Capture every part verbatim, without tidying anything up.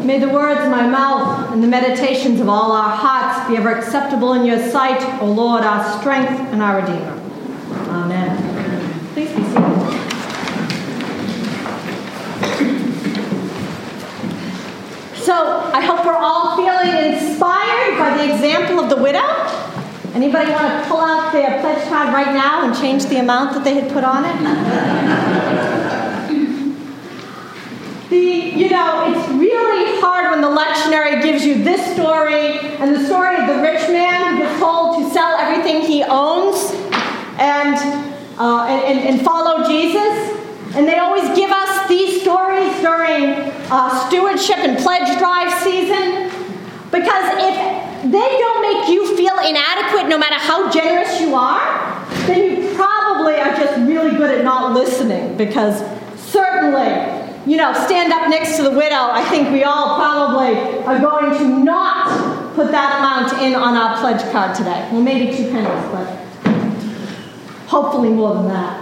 May the words of my mouth and the meditations of all our hearts be ever acceptable in your sight, O Lord, our strength and our Redeemer. Amen. Please be seated. So, I hope we're all feeling inspired by the example of the widow. Anybody want to pull out their pledge card right now and change the amount that they had put on it? The, you know, it's really hard when the lectionary gives you this story and the story of the rich man who gets told to sell everything he owns and, uh, and, and follow Jesus. And they always give us these stories during uh, stewardship and pledge drive season, because if they don't make you feel inadequate no matter how generous you are, then you probably are just really good at not listening, because certainly, you know, stand up next to the widow, I think we all probably are going to not put that amount in on our pledge card today. Well, maybe two pennies, but hopefully more than that.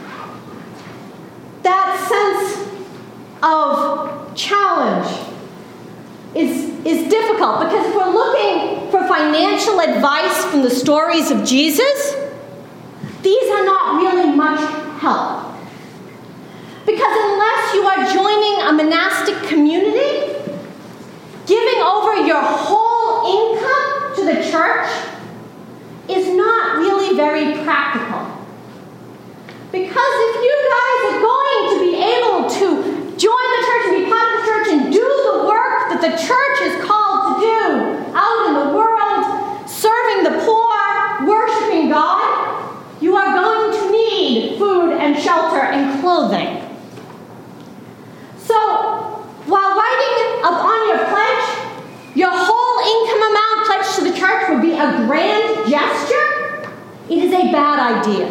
That sense of challenge is, is difficult, because if we're looking for financial advice from the stories of Jesus, these are not really much help. Because unless you are joining a monastic community, giving over your whole income to the church is not really very practical. Because if you guys are going to be able to join the church and be part of the church and do the work that the church is called to do out in the world, serving the poor, worshiping God, you are going to need food and shelter and clothing. So, while writing up on your pledge, your whole income amount pledged to the church would be a grand gesture, it is a bad idea.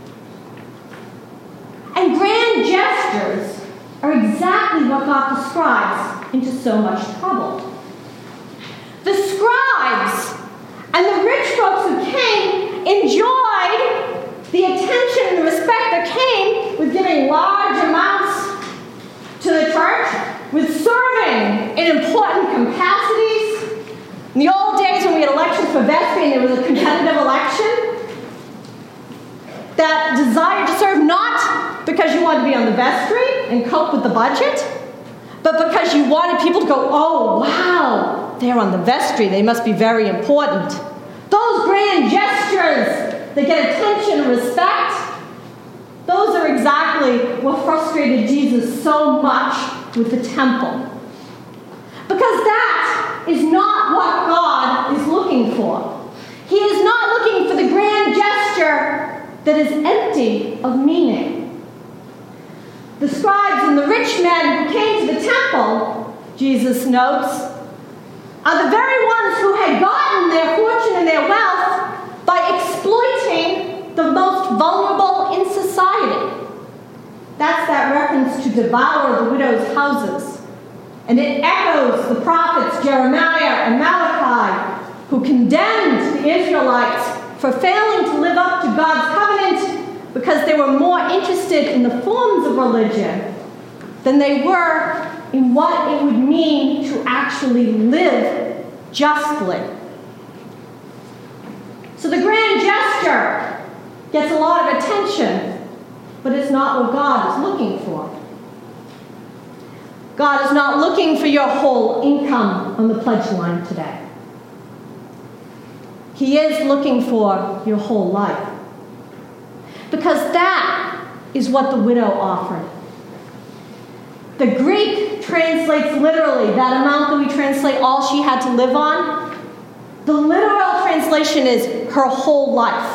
And grand gestures are exactly what got the scribes into so much trouble. The scribes and the rich folks who came enjoyed the attention and the respect that came with giving large amounts to the church, with serving in important capacities. In the old days when we had elections for vestry and there was a competitive election, that desire to serve not because you wanted to be on the vestry and cope with the budget, but because you wanted people to go, oh, wow, they're on the vestry, they must be very important. Those grand gestures that get attention and respect, those are exactly what frustrated Jesus so much with the temple. Because that is not what God is looking for. He is not looking for the grand gesture that is empty of meaning. The scribes and the rich men who came to the temple, Jesus notes, are the very ones who had gotten their fortune and their wealth by exploiting the most vulnerable in society. That's that reference to devour the widows' houses. And it echoes the prophets Jeremiah and Malachi, who condemned the Israelites for failing to live up to God's covenant because they were more interested in the forms of religion than they were in what it would mean to actually live justly. So the grand gesture gets a lot of attention, but it's not what God is looking for. God is not looking for your whole income on the pledge line today. He is looking for your whole life. Because that is what the widow offered. The Greek translates literally that amount that we translate all she had to live on. The literal translation is her whole life.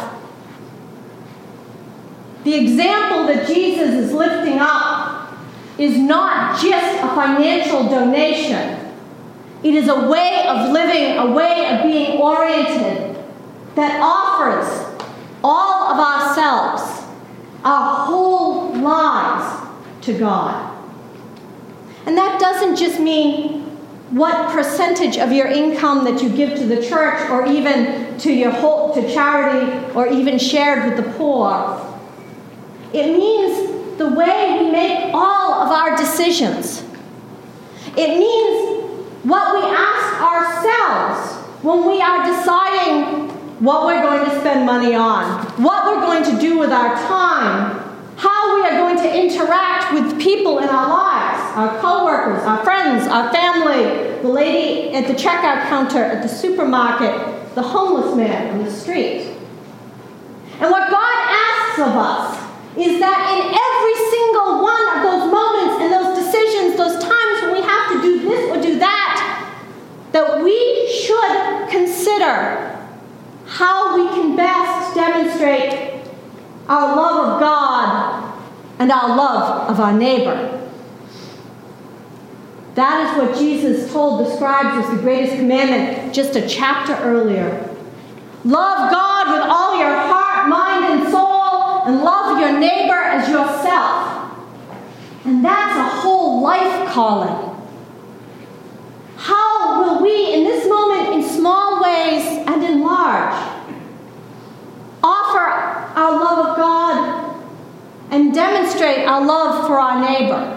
The example that Jesus is lifting up is not just a financial donation. It is a way of living, a way of being oriented that offers all of ourselves, our whole lives to God. And that doesn't just mean what percentage of your income that you give to the church or even to your whole, to charity or even shared with the poor. It means the way we make all of our decisions. It means what we ask ourselves when we are deciding what we're going to spend money on, what we're going to do with our time, how we are going to interact with people in our lives, our co-workers, our friends, our family, the lady at the checkout counter at the supermarket, the homeless man on the street. And what God asks of us is that in every single one of those moments and those decisions, those times when we have to do this or do that, that we should consider how we can best demonstrate our love of God and our love of our neighbor. That is what Jesus told the scribes was the greatest commandment just a chapter earlier. Love God with all your heart, mind, and soul, and love your neighbor as yourself. And that's a whole life calling. How will we, in this moment, in small ways and in large, offer our love of God and demonstrate our love for our neighbor?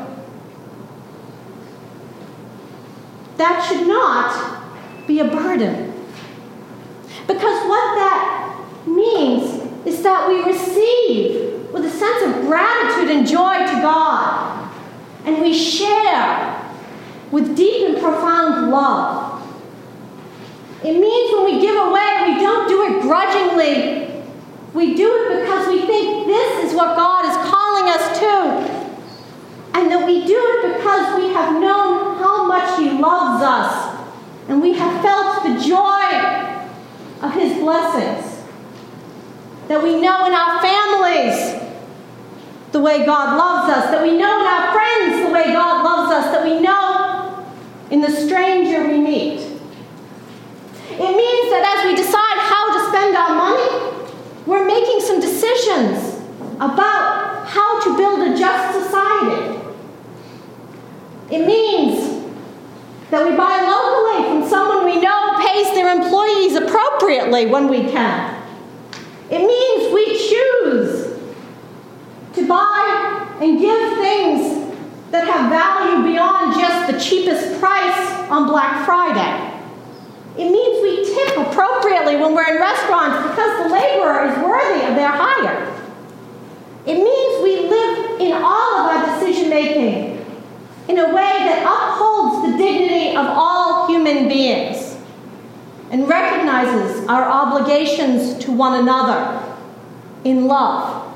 That should not be a burden. Because what that means is that we receive with a sense of gratitude and joy to God, and we share with deep and profound love. It means when we give away, we don't do it grudgingly. We do it because we think this is what God is calling us to. And that we do it because we have known how much He loves us. And we have felt the joy of His blessings. That we know in our families the way God loves us. That we know in our friends the way God loves us. That we know in the stranger we meet. It means that as we decide how to spend our money, we're making some decisions about how to build a just society. It means that we buy locally from someone we know pays their employees appropriately when we can. It means we choose to buy and give things that have value beyond just the cheapest price on Black Friday. It means we tip appropriately when we're in restaurants because the laborer is worthy of their hire. It means we live in all of our decision-making in a way that upholds the dignity of all human beings and recognizes our obligations to one another in love.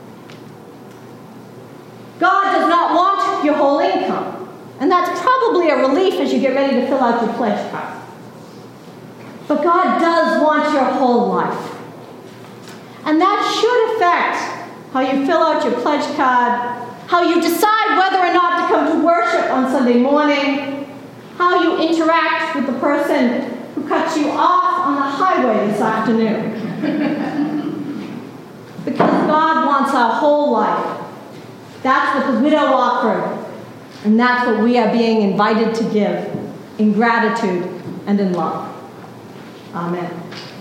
God does not want your whole income, and that's probably a relief as you get ready to fill out your pledge card. But God does want your whole life. And that should affect how you fill out your pledge card, how you decide whether or not to come to worship on Sunday morning, how you interact with the person who cuts you off on the highway this afternoon. Because God wants our whole life. That's what the widow offered, and that's what we are being invited to give in gratitude and in love. Amen.